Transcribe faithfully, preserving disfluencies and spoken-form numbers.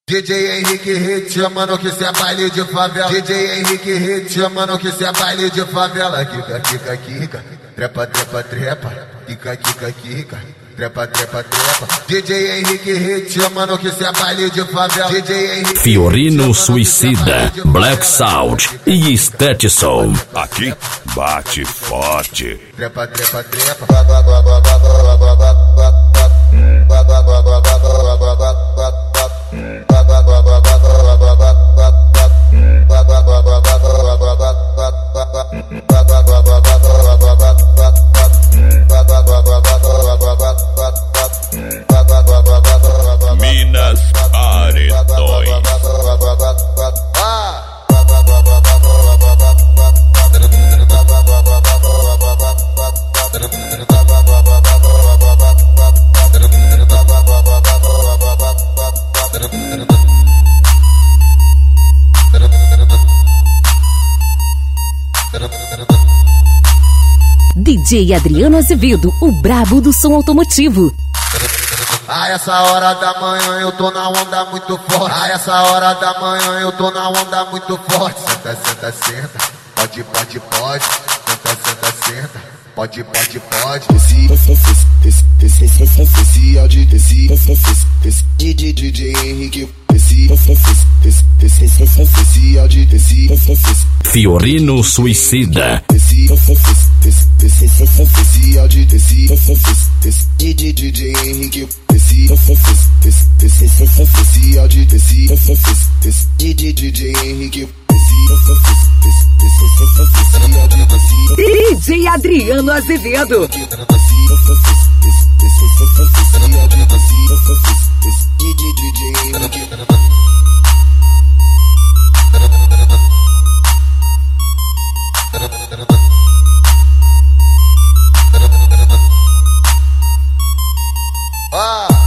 D J Henrique Hit, mano, que cê é baile de favela. D J Henrique Hit, mano, que cê é baile de favela. Kika, kika, kika, trepa, trepa, trepa. Kika, kika, kika, trepa, trepa, trepa. D J Henrique Hit, mano, que cê é baile de favela. D J Henrique Fiorino Suicida, Black Sound e Stetson. Aqui bate forte. Trepa, trepa, trepa. Minas Paredões. D J Adriano Azevedo, o brabo do som automotivo. A essa hora da manhã eu tô na onda muito forte. A essa hora da manhã eu tô na onda muito forte. Senta, senta, senta. Pode, pode, pode. Senta, senta, senta. Pode, pode, pode. Desci, desci, desci, desci, desci, desci, áudio, desci, desci, desci, D J Henrique, desci, desci, desci, desci, desci, desci, áudio, desci, desci, Fiorino Suicida. desci, desci, desci, desci, desci, desci, áudio, desci, desci, desci, D J Henrique, desci, desci, desci, desci, desci, desci, áudio, desci, desci, desci, D J Henrique, D J Adriano Azevedo. Ah!